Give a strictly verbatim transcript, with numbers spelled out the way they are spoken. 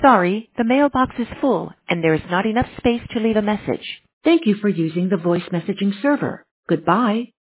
Sorry, the mailbox is full and there is not enough space to leave a message. Thank you for using the voice messaging server. Goodbye.